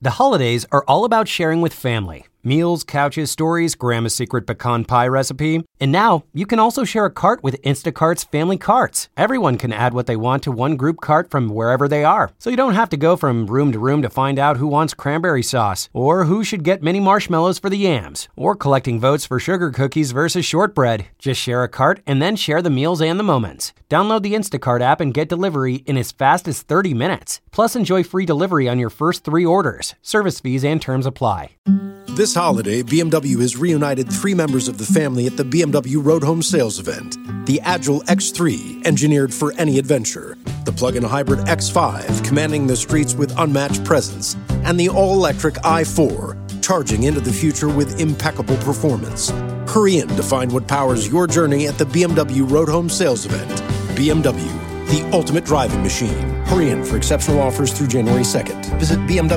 The holidays are all about sharing with family. Meals, couches, stories, Grandma's secret pecan pie recipe. And now, you can also share a cart with Instacart's Family Carts. Everyone can add what they want to one group cart from wherever they are. So you don't have to go from room to find out who wants cranberry sauce, or who should get mini marshmallows for the yams, or collecting votes for sugar cookies versus shortbread. Just share a cart and then share the meals and the moments. Download the Instacart app and get delivery in as fast as 30 minutes. Plus, enjoy free delivery on your first 3 orders. Service fees and terms apply. This holiday, BMW has reunited 3 members of the family at the BMW Road Home Sales Event. The Agile X3, engineered for any adventure. The plug-in hybrid X5, commanding the streets with unmatched presence. And the all-electric i4, charging into the future with impeccable performance. Hurry in to find what powers your journey at the BMW Road Home Sales Event. BMW, the ultimate driving machine. Hurry in for exceptional offers through January 2nd. Visit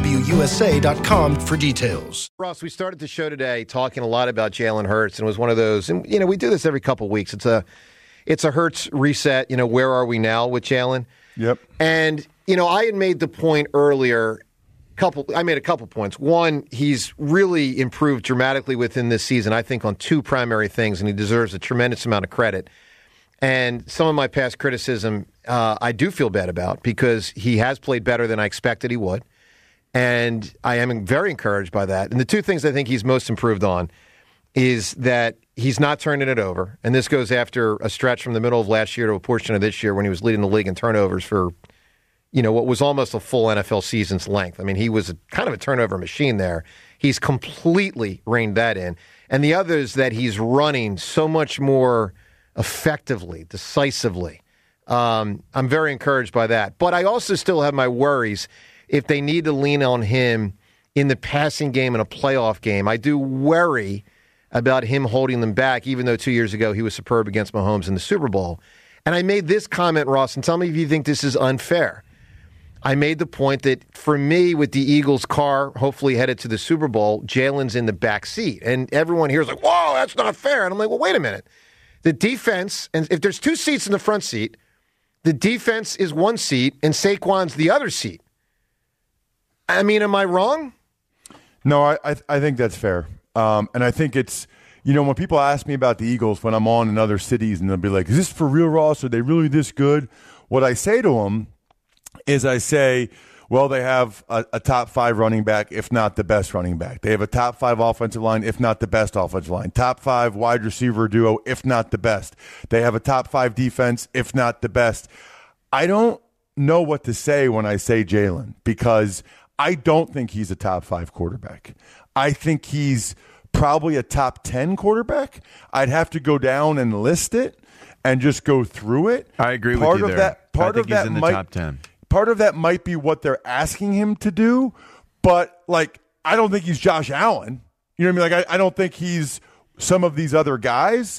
BMWUSA.com for details. Ross, we started the show today talking a lot about Jalen Hurts, and it was one of those, and we do this every couple of weeks. It's a Hurts reset, where are we now with Jalen? Yep. And, I had made the point earlier, I made a couple points. One, he's really improved dramatically within this season, I think, on 2 primary things, and he deserves a tremendous amount of credit. And some of my past criticism, I do feel bad about, because he has played better than I expected he would. And I am very encouraged by that. And the 2 things I think he's most improved on is that he's not turning it over. And this goes after a stretch from the middle of last year to a portion of this year when he was leading the league in turnovers for, what was almost a full NFL season's length. I mean, he was kind of a turnover machine there. He's completely reined that in. And the other is that he's running so much more effectively, decisively. I'm very encouraged by that. But I also still have my worries if they need to lean on him in the passing game in a playoff game. I do worry about him holding them back, even though 2 years ago he was superb against Mahomes in the Super Bowl. And I made this comment, Ross, and tell me if you think this is unfair. I made the point that for me, with the Eagles' car hopefully headed to the Super Bowl, Jalen's in the back seat. And everyone here is like, whoa, that's not fair. And I'm like, well, wait a minute. The defense, and if there's 2 seats in the front seat, the defense is 1 seat and Saquon's the other seat. I mean, am I wrong? No, I think that's fair. And I think it's, when people ask me about the Eagles when I'm on in other cities and they'll be like, is this for real, Ross? Are they really this good? What I say to them is well, they have a top 5 running back, if not the best running back. They have a top 5 offensive line, if not the best offensive line. Top 5 wide receiver duo, if not the best. They have a top 5 defense, if not the best. I don't know what to say when I say Jalen, because I don't think he's a top 5 quarterback. I think he's probably a top 10 quarterback. I'd have to go down and list it and just go through it. I agree with you there. I think he's in the top 10. Part of that might be what they're asking him to do, but, I don't think he's Josh Allen. You know what I mean? I don't think he's some of these other guys.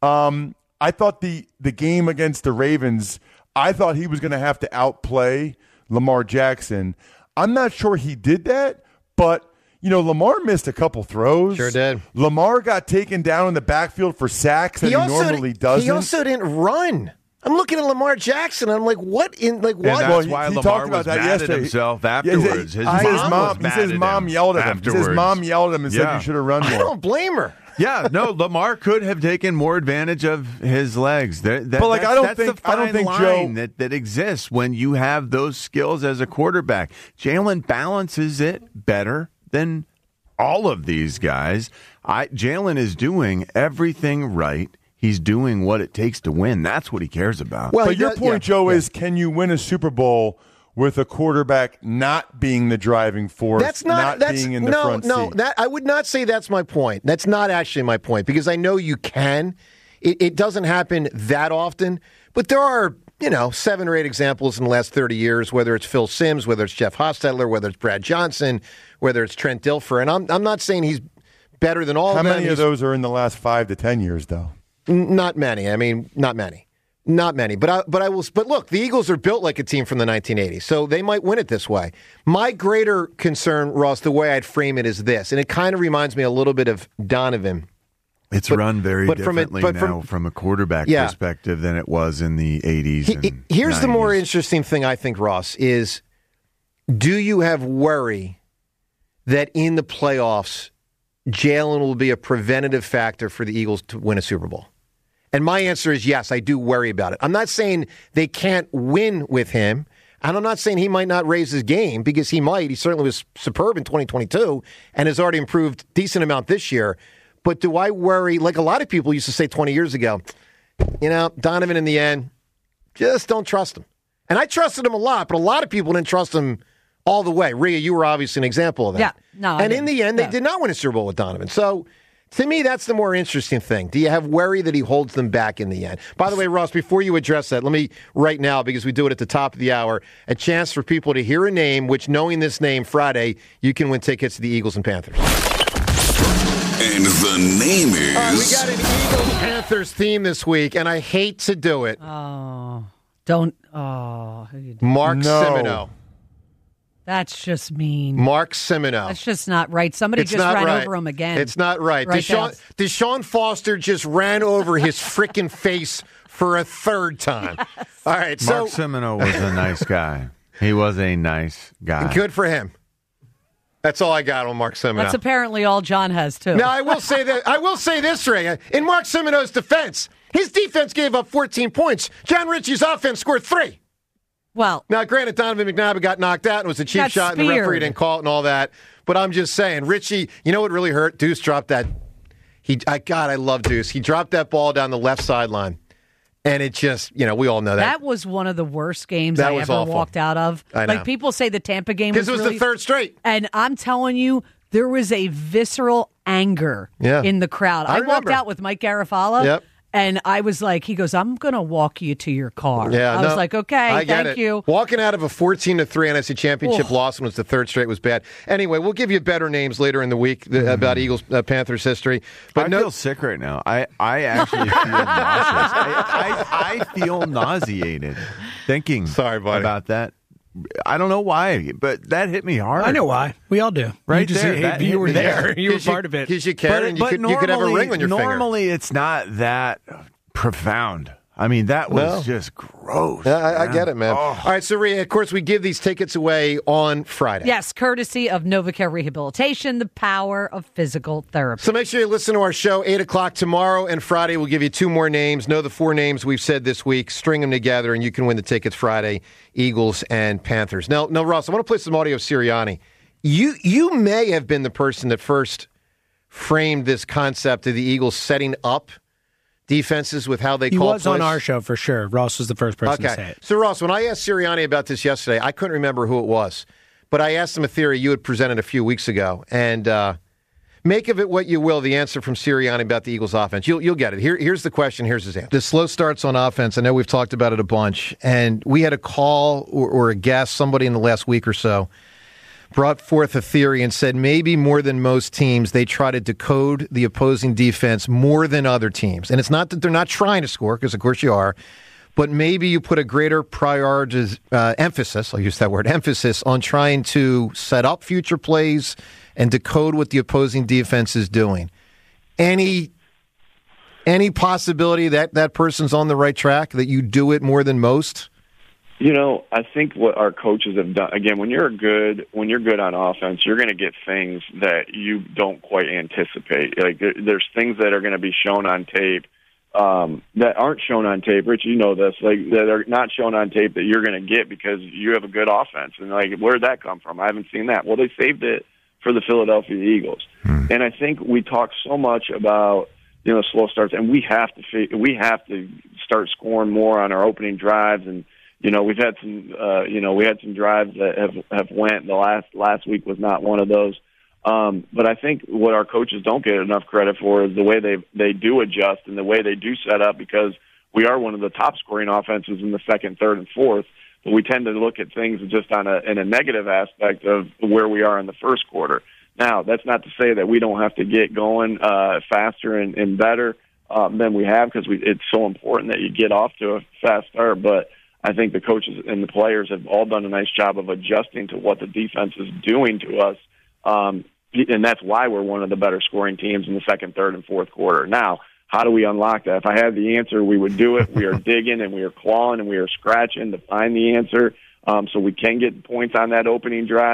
I thought the game against the Ravens, I thought he was going to have to outplay Lamar Jackson. I'm not sure he did that, but, Lamar missed a couple throws. Sure did. Lamar got taken down in the backfield for sacks that he normally doesn't. He also didn't run. I'm looking at Lamar Jackson. And I'm like, what? And that's why Lamar was mad at himself afterwards. He says mom yelled at him. He says mom yelled at him and said you should have run more. I don't blame her. Yeah, no, Lamar could have taken more advantage of his legs. I don't think line that exists when you have those skills as a quarterback. Jalen balances it better than all of these guys. Jalen is doing everything right. He's doing what it takes to win. That's what he cares about. Well, but your point, Joe, is can you win a Super Bowl with a quarterback not being the driving force, being in the front seat? No, I would not say that's my point. That's not actually my point, because I know you can. It doesn't happen that often, but there are 7 or 8 examples in the last 30 years, whether it's Phil Simms, whether it's Jeff Hostetler, whether it's Brad Johnson, whether it's Trent Dilfer. And I'm not saying he's better than all of them. How many of those are in the last 5 to 10 years, though? Not many. I mean, not many. Not many. But look, the Eagles are built like a team from the 1980s, so they might win it this way. My greater concern, Ross, the way I'd frame it is this, and it kind of reminds me a little bit of Donovan. It's run very differently from a quarterback perspective than it was in the 80s. Here's 90s. The more interesting thing, I think, Ross, is do you have worry that in the playoffs, Jalen will be a preventative factor for the Eagles to win a Super Bowl? And my answer is yes, I do worry about it. I'm not saying they can't win with him, and I'm not saying he might not raise his game, because he might. He certainly was superb in 2022 and has already improved a decent amount this year. But do I worry, like a lot of people used to say 20 years ago, Donovan in the end, just don't trust him. And I trusted him a lot, but a lot of people didn't trust him all the way. Rhea, you were obviously an example of that. Yeah, no. And in the end, they did not win a Super Bowl with Donovan. So, to me, that's the more interesting thing. Do you have worry that he holds them back in the end? By the way, Ross, before you address that, let me, right now, because we do it at the top of the hour, a chance for people to hear a name, which, knowing this name Friday, you can win tickets to the Eagles and Panthers. And the name is... we got an Eagles-Panthers theme this week, and I hate to do it. Mark Semino. That's just mean. Mark Semino. That's just not right. Somebody just ran over him again. It's not right. Deshaun Foster just ran over his freaking face for a third time. Yes. All right. Mark Semino was a nice guy. He was a nice guy. Good for him. That's all I got on Mark Semino. That's apparently all John has, too. Now, I will say that. I will say this, Ray. In Mark Semino's defense, his defense gave up 14 points. John Ritchie's offense scored 3. Well, now, granted, Donovan McNabb got knocked out and was a cheap shot, and the referee didn't call it and all that. But I'm just saying, Ritchie, you know what really hurt? Deuce dropped that. I love Deuce. He dropped that ball down the left sideline, and it just, we all know that. That was one of the worst games I ever awful. Walked out of. I know. Like, people say the Tampa game was because it was the third straight. And I'm telling you, there was a visceral anger in the crowd. I walked out with Mike Garafolo. Yep. And I was like, he goes, I'm going to walk you to your car. Yeah, I was like, okay, thank you. Walking out of a 14-3 NFC Championship loss when it was the third straight was bad. Anyway, we'll give you better names later in the week about Eagles Panthers history. But I feel sick right now. I actually feel nauseous. I feel nauseated thinking about that. I don't know why, but that hit me hard. I know why. We all do. Right there. You were there. You were part of it. Because you care, and you could have a ring on your finger. Normally, it's not that profound. I mean, that was just gross. I get it, man. All right, so, Rhea, of course, we give these tickets away on Friday. Yes, courtesy of NovaCare Rehabilitation, the power of physical therapy. So make sure you listen to our show, 8 o'clock tomorrow and Friday. We'll give you 2 more names. Know the 4 names we've said this week. String them together, and you can win the tickets Friday, Eagles and Panthers. Now, Ross, I want to play some audio of Sirianni. You may have been the person that first framed this concept of the Eagles setting up defenses with how they call plays. He was on our show for sure. Ross was the first person to say it. So, Ross, when I asked Sirianni about this yesterday, I couldn't remember who it was, but I asked him a theory you had presented a few weeks ago, and make of it what you will, the answer from Sirianni about the Eagles' offense. You'll get it. Here's the question. Here's his answer. The slow starts on offense, I know we've talked about it a bunch, and we had a call or a guest, somebody in the last week or so, brought forth a theory and said maybe more than most teams, they try to decode the opposing defense more than other teams. And it's not that they're not trying to score, because of course you are, but maybe you put a greater emphasis, I'll use that word, emphasis on trying to set up future plays and decode what the opposing defense is doing. Any possibility that that person's on the right track, that you do it more than most? I think what our coaches have done, again, when you're good on offense, you're going to get things that you don't quite anticipate. Like there's things that are going to be shown on tape that aren't shown on tape. Rich, you know this, like that are not shown on tape that you're going to get because you have a good offense. And like, where did that come from? I haven't seen that. Well, they saved it for the Philadelphia Eagles. And I think we talk so much about, slow starts, and we have to start scoring more on our opening drives. And we've had some, we had some drives that have went. The last week was not one of those. But I think what our coaches don't get enough credit for is the way they do adjust and the way they do set up, because we are one of the top scoring offenses in the second, third, and fourth. But we tend to look at things just in a negative aspect of where we are in the first quarter. Now, that's not to say that we don't have to get going faster and better than we have, because it's so important that you get off to a fast start. But I think the coaches and the players have all done a nice job of adjusting to what the defense is doing to us, and that's why we're one of the better scoring teams in the second, third, and fourth quarter. Now, how do we unlock that? If I had the answer, we would do it. We are digging and we are clawing and we are scratching to find the answer, so we can get points on that opening drive.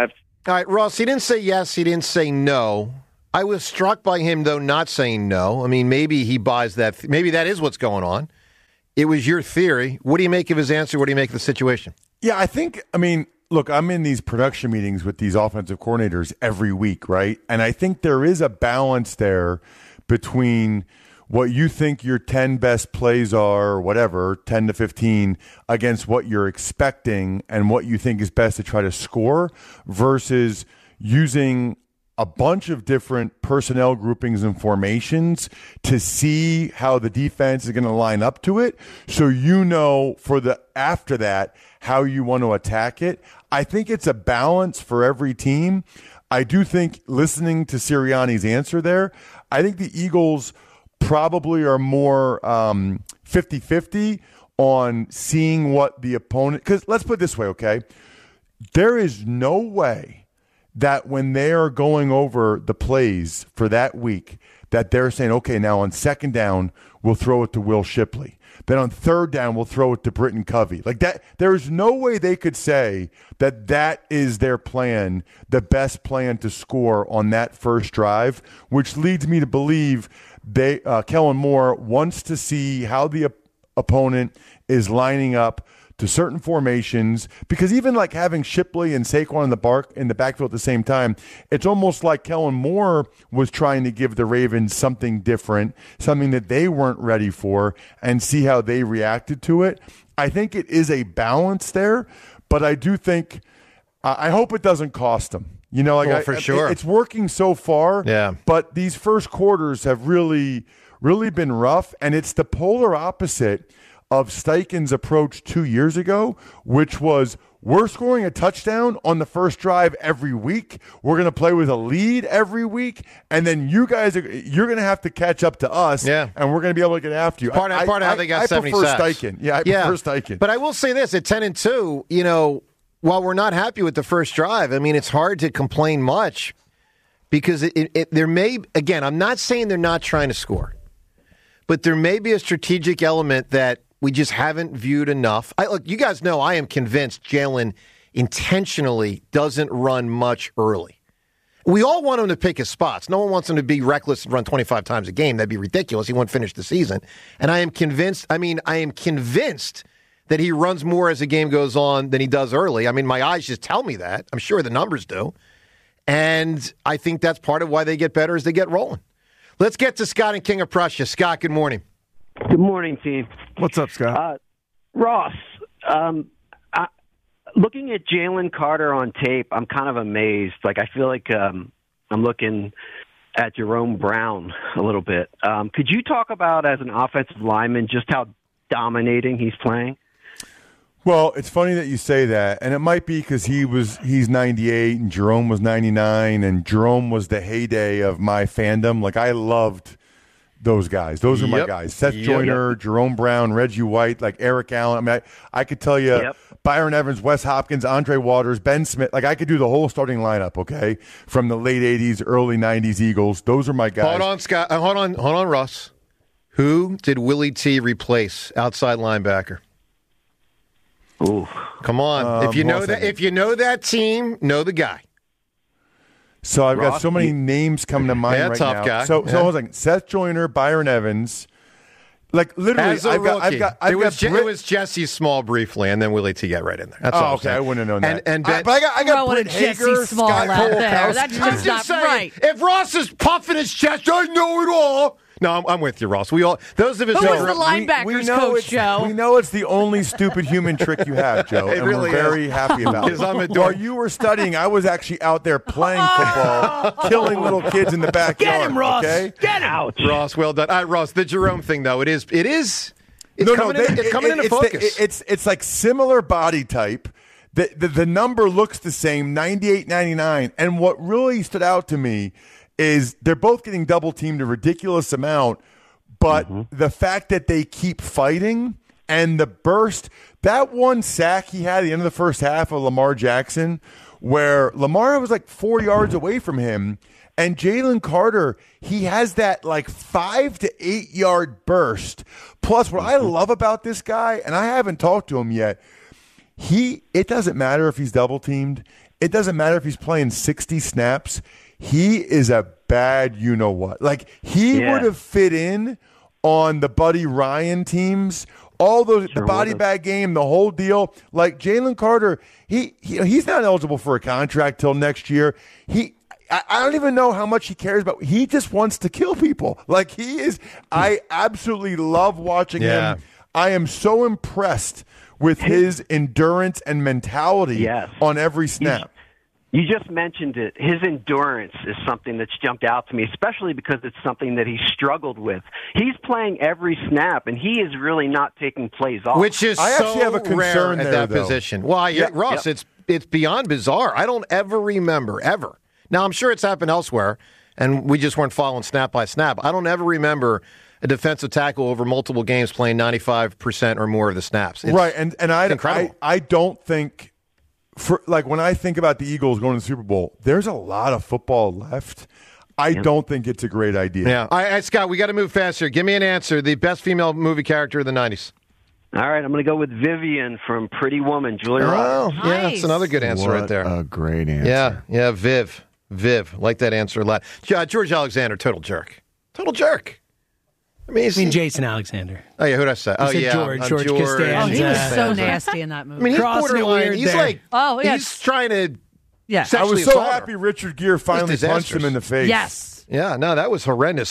All right, Ross, he didn't say yes, he didn't say no. I was struck by him, though, not saying no. I mean, maybe he buys that. Maybe that is what's going on. It was your theory. What do you make of his answer? What do you make of the situation? Yeah, I mean, look, I'm in these production meetings with these offensive coordinators every week, right? And I think there is a balance there between what you think your 10 best plays are, or whatever, 10 to 15, against what you're expecting and what you think is best to try to score versus using a bunch of different personnel groupings and formations to see how the defense is going to line up to it. So you know for the after that how you want to attack it. I think it's a balance for every team. I do think, listening to Sirianni's answer there, I think the Eagles probably are more 50-50 on seeing what the opponent – because let's put it this way, okay? There is no way that when they are going over the plays for that week that they're saying, okay, now on second down, we'll throw it to Will Shipley. Then on third down, we'll throw it to Britton Covey. Like that, there's no way they could say that that is their plan, the best plan to score on that first drive, which leads me to believe Kellen Moore wants to see how the opponent is lining up to certain formations, because even like having Shipley and Saquon in the backfield at the same time, it's almost like Kellen Moore was trying to give the Ravens something different, something that they weren't ready for, and see how they reacted to it. I think it is a balance there, but I do think I hope it doesn't cost them. You know, like for sure, it's working so far. Yeah, but these first quarters have really been rough, and it's the polar opposite of Steichen's approach 2 years ago, which was we're scoring a touchdown on the first drive every week. We're going to play with a lead every week, and then you're going to have to catch up to us, and we're going to be able to get after you. Part of how they got 70 sacks. I prefer Steichen. Yeah, I prefer Steichen. But I will say this, at 10-2, you know, while we're not happy with the first drive, I mean, it's hard to complain much because there may, again, I'm not saying they're not trying to score, but there may be a strategic element that we just haven't viewed enough. Look, you guys know I am convinced Jalen intentionally doesn't run much early. We all want him to pick his spots. No one wants him to be reckless and run 25 times a game. That'd be ridiculous. He won't finish the season. And I am convinced that he runs more as the game goes on than he does early. I mean, my eyes just tell me that. I'm sure the numbers do. And I think that's part of why they get better as they get rolling. Let's get to Scott and King of Prussia. Scott, good morning. Good morning, team. What's up, Scott? Ross, looking at Jalen Carter on tape, I'm kind of amazed. Like, I feel like I'm looking at Jerome Brown a little bit. Could you talk about, as an offensive lineman, just how dominating he's playing? Well, it's funny that you say that, and it might be because he's 98 and Jerome was 99, and Jerome was the heyday of my fandom. Like, I loved those guys. Those are my guys. Seth Joyner, Jerome Brown, Reggie White, like Eric Allen. I mean, I could tell you Byron Evans, Wes Hopkins, Andre Waters, Ben Smith. Like, I could do the whole starting lineup, okay, from the late 80s, early 90s Eagles. Those are my guys. Hold on, Scott. Hold on, Russ. Who did Willie T replace outside linebacker? Ooh. Come on. If you know that team, know the guy. So I've got so many names coming to mind right now. Guy. So hold on. Seth Joyner, Byron Evans. Like, literally, It was Jesse Small briefly, and then Willie T got right in there. That's all I'm saying. I wouldn't have known that. But I got Brent Hager, Scott Cole. That's just not right. If Ross is puffing his chest, I know it all. No, I'm with you, Ross. Those of us who was the linebackers coach, Joe? We know it's the only stupid human trick you have, Joe. It and really we're very happy about it. While you were studying, I was actually out there playing football, killing little kids in the backyard. Get him, Ross. Okay? Get him. Ross, well done. All right, Ross, the Jerome thing, though, it's coming into focus. It's like similar body type. The number looks the same, 98, 99. And what really stood out to me is they're both getting double-teamed a ridiculous amount, but the fact that they keep fighting and the burst, that one sack he had at the end of the first half of Lamar Jackson, where Lamar was like 4 yards away from him, and Jalen Carter, he has that like 5 to 8 yard burst. Plus, what I love about this guy, and I haven't talked to him yet, it doesn't matter if he's double-teamed. it doesn't matter if he's playing 60 snaps. He is a bad you-know-what. Like, he would have fit in on the Buddy Ryan teams, all those, the body bag game, the whole deal. Like, Jalen Carter, he's not eligible for a contract till next year. I don't even know how much he cares about. He just wants to kill people. Like, he is. I absolutely love watching him. I am so impressed with his endurance and mentality on every snap. You just mentioned it. His endurance is something that's jumped out to me, especially because it's something that he struggled with. He's playing every snap, and he is really not taking plays off. Which is actually have a concern rare at that position. Well, Ross, it's beyond bizarre. I don't ever remember, ever. Now, I'm sure it's happened elsewhere, and we just weren't following snap by snap. I don't ever remember a defensive tackle over multiple games playing 95% or more of the snaps. Right, and I don't think... when I think about the Eagles going to the Super Bowl, there's a lot of football left. I don't think it's a great idea. Yeah. All right, Scott, we got to move faster. Give me an answer. The best female movie character of the 90s. All right, I'm going to go with Vivian from Pretty Woman, Julia Roberts. Yeah, that's another good answer right there. A great answer. Yeah, Viv. Like that answer a lot. George Alexander, total jerk. Total jerk. I mean Jason Alexander. Oh, yeah, who did I say? George Costanza. Oh, he was so nasty in that movie. I mean, he's borderline. He's like, he's trying to I was so happy Richard Gere finally punched him in the face. Yes. Yeah, no, that was horrendous.